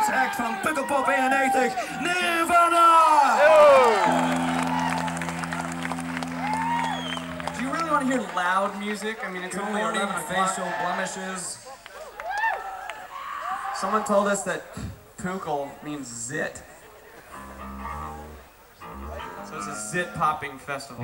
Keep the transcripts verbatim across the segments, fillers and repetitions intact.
act van Pukkelpop eenennegentig, Nirvana! Do you really want to hear loud music? I mean, it's Good only morning, eleven o'clock. facial blemishes. Someone told us that Pukkel means zit. So it's a zit popping festival.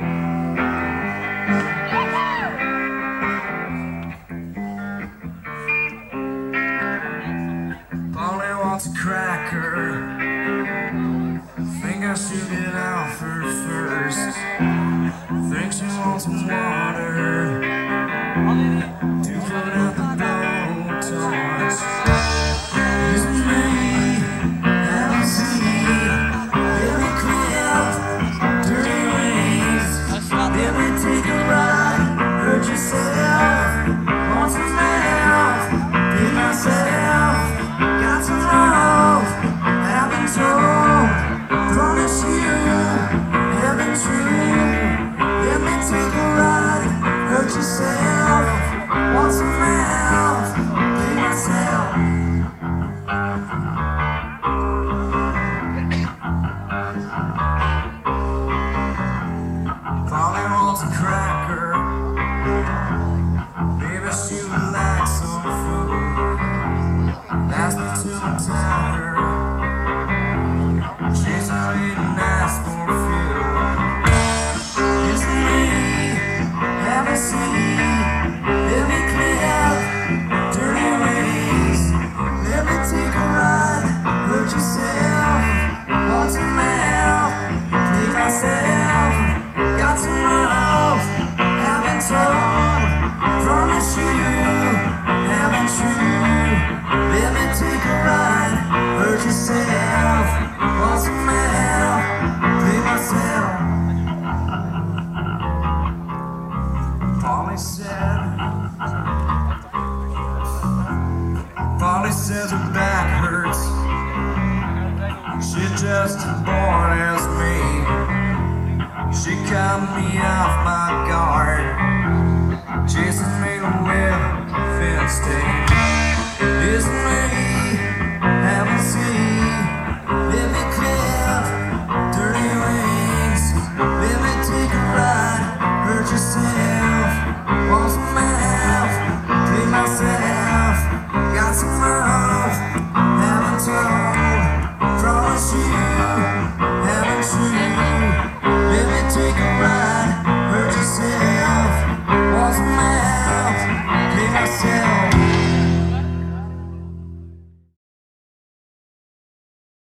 Polly wants a cracker. Think I should get out for first. Think she wants some water to put out the Botox. Is it me? Have I seen? Let me quit dirty ways. Let me take a ride. Hurt yourself. Want some help? Be myself. Got some love. I've been told. Promise you. Have been true. Let me take a ride. Hurt yourself. Want some help? Be myself. Polly wants a cracker. Maybe she would like some food. Ask me to tell her. She's waiting, ask for fuel. It's me, have a seat. Let me clear dirty ways. Let me take a ride. Hurt yourself. Want some help? Please myself. Got some love. Haven't told. Promise you. Haven't true. Let me take a ride. Hurt yourself. Want some help? Please myself. Polly said. Polly says her back hurts. She's just as born as me. She caught me off my guard, chasing me with fence tape.